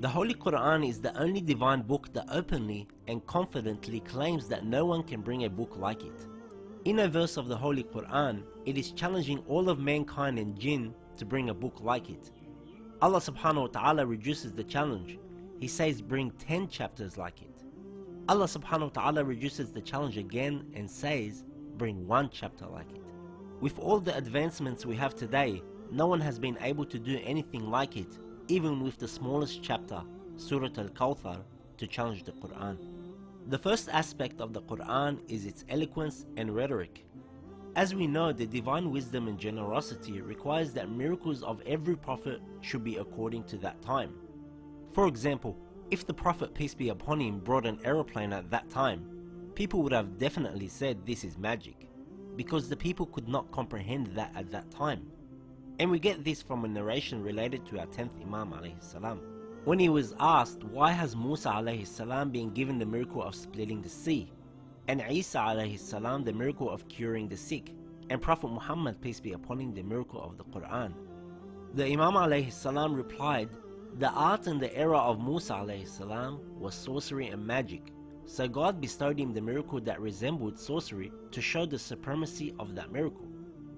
The Holy Quran is the only divine book that openly and confidently claims that no one can bring a book like it. In a verse of the Holy Quran, it is challenging all of mankind and jinn to bring a book like it. Allah subhanahu wa ta'ala reduces the challenge. He says bring 10 chapters like it. Allah subhanahu wa ta'ala reduces the challenge again and says bring 1 chapter like it. With all the advancements we have today, no one has been able to do anything like it, even with the smallest chapter, Surah Al-Kawthar, to challenge the Quran. The first aspect of the Quran is its eloquence and rhetoric. As we know, the divine wisdom and generosity requires that miracles of every prophet should be according to that time. For example, if the Prophet, peace be upon him, brought an aeroplane at that time, people would have definitely said this is magic, because the people could not comprehend that at that time. And we get this from a narration related to our 10th Imam alayhi salam. When he was asked why has Musa alayhi salam been given the miracle of splitting the sea, and Isa alayhi salam the miracle of curing the sick, and Prophet Muhammad, peace be upon him, the miracle of the Quran, the Imam alayhi salam replied, the art and the era of Musa alayhi salam was sorcery and magic, so God bestowed him the miracle that resembled sorcery to show the supremacy of that miracle.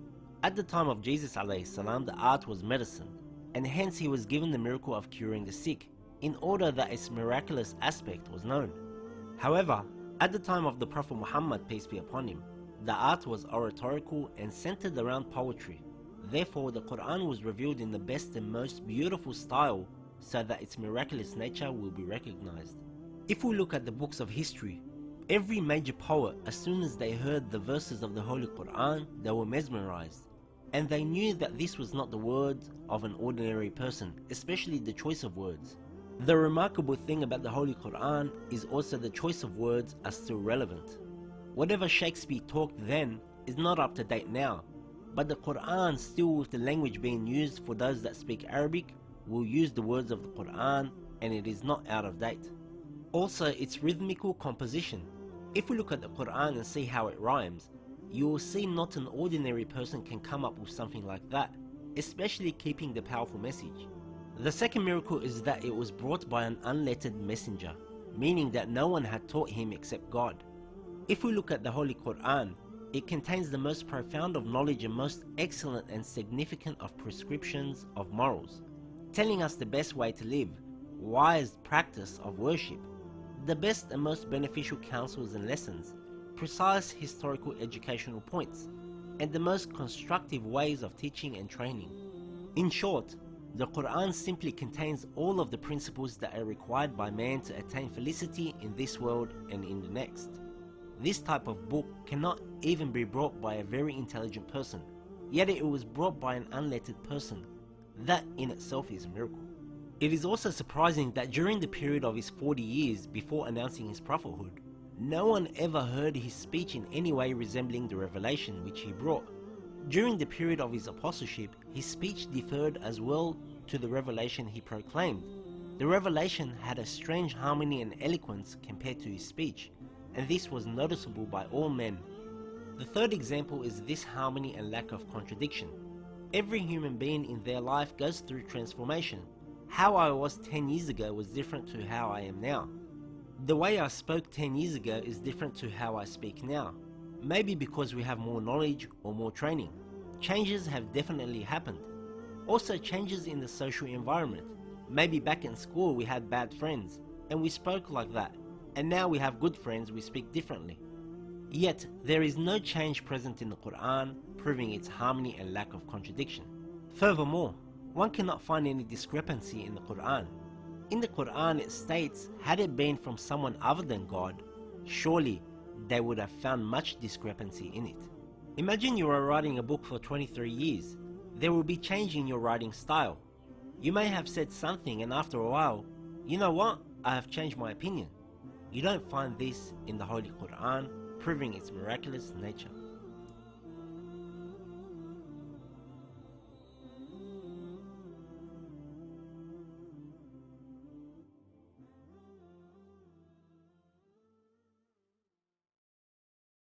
At the time of Jesus alayhi salam, the art was medicine, and hence he was given the miracle of curing the sick, in order that its miraculous aspect was known. However, at the time of the Prophet Muhammad, peace be upon him, the art was oratorical and centered around poetry. Therefore, the Quran was revealed in the best and most beautiful style so that its miraculous nature will be recognized. If we look at the books of history, every major poet, as soon as they heard the verses of the Holy Quran, they were mesmerized. And they knew that this was not the words of an ordinary person, especially the choice of words. The remarkable thing about the Holy Quran is also the choice of words are still relevant. Whatever Shakespeare talked then is not up to date now, but the Quran, still with the language being used for those that speak Arabic, will use the words of the Quran, and it is not out of date. Also, its rhythmical composition. If we look at the Quran and see how it rhymes, you will see not an ordinary person can come up with something like that, especially keeping the powerful message. The second miracle is that it was brought by an unlettered messenger, meaning that no one had taught him except God. If we look at the Holy Quran, it contains the most profound of knowledge and most excellent and significant of prescriptions of morals, telling us the best way to live, wise practice of worship, the best and most beneficial counsels and lessons, precise historical educational points, and the most constructive ways of teaching and training. In short, the Quran simply contains all of the principles that are required by man to attain felicity in this world and in the next. This type of book cannot even be brought by a very intelligent person, yet it was brought by an unlettered person. That in itself is a miracle. It is also surprising that during the period of his 40 years before announcing his prophethood, no one ever heard his speech in any way resembling the revelation which he brought. During the period of his apostleship, his speech differed as well to the revelation he proclaimed. The revelation had a strange harmony and eloquence compared to his speech, and this was noticeable by all men. The third example is this harmony and lack of contradiction. Every human being in their life goes through transformation. How I was 10 years ago was different to how I am now. The way I spoke 10 years ago is different to how I speak now. Maybe because we have more knowledge or more training. Changes have definitely happened. Also changes in the social environment. Maybe back in school we had bad friends and we spoke like that, and now we have good friends, we speak differently. Yet there is no change present in the Quran, proving its harmony and lack of contradiction. Furthermore, one cannot find any discrepancy in the Quran. In the Quran it states, had it been from someone other than God, surely they would have found much discrepancy in it. Imagine you are writing a book for 23 years. There will be change in your writing style. You may have said something and after a while, you know what, I have changed my opinion. You don't find this in the Holy Quran, proving its miraculous nature.